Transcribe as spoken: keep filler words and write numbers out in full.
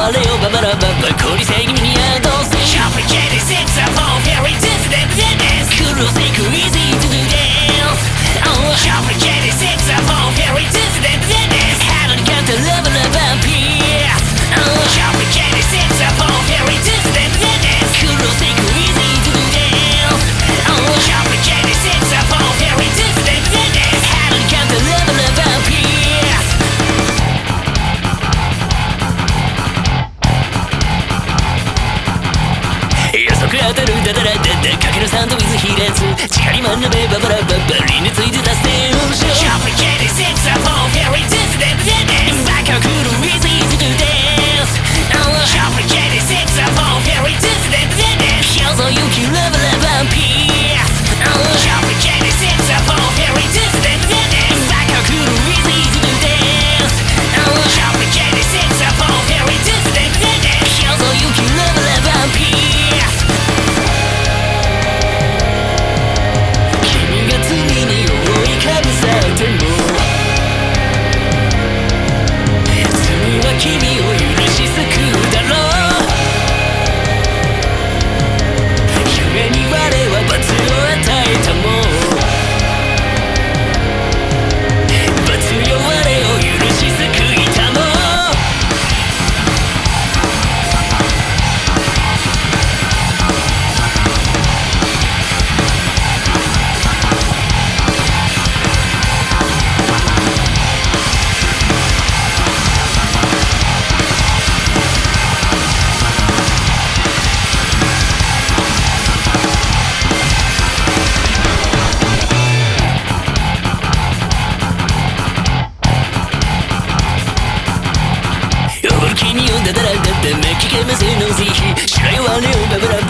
われよババラババこり正義に宿せ Complicated sex of all very dissident business Cool think easy to do dance Oh Complicated sex of all very dissident business How to get the level of a peace Oh Complicated sex of all very dissident business Cool think easy to do dance Oh Complicated sex of all very dissident business How to get the level of a peace当たるダダラダダかけるサンドウィズ比列力に学べババラババリについて達成をしよう Complicated sex of all very dissident business Back up cool easy to do dance Complicated sex of all very dissident business 表情勇気ラブラブピース Complicated sex of all very dissident business Back up cool easy to do dance Complicated sex of all very dissident business 表情勇気ラブラブピース君を許し救うだろう夢に我は罰を与えたもん罰よ我を許し救いたもん君をダダラダダ巻きかませのぜひ白い羽をババラ